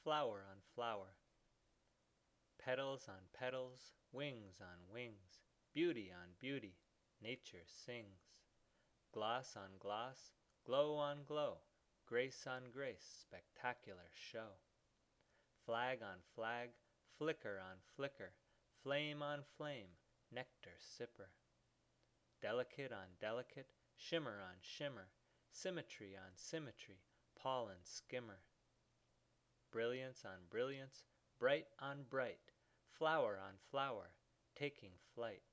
flower on flower. Petals on petals, wings on wings, beauty on beauty, nature sings. Gloss on gloss, glow on glow, grace on grace, spectacular show. Flag on flag, flicker on flicker, flame on flame, nectar sipper. Delicate on delicate, shimmer on shimmer, symmetry on symmetry, pollen skimmer. Brilliance on brilliance, bright on bright, flower on flower, taking flight.